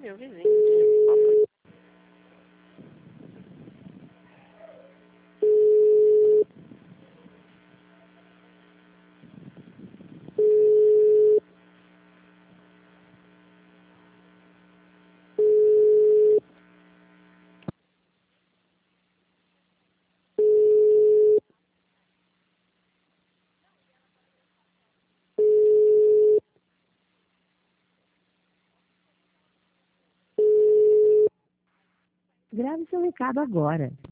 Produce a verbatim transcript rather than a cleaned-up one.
Meu vizinho. Qual foi? Grave seu recado agora.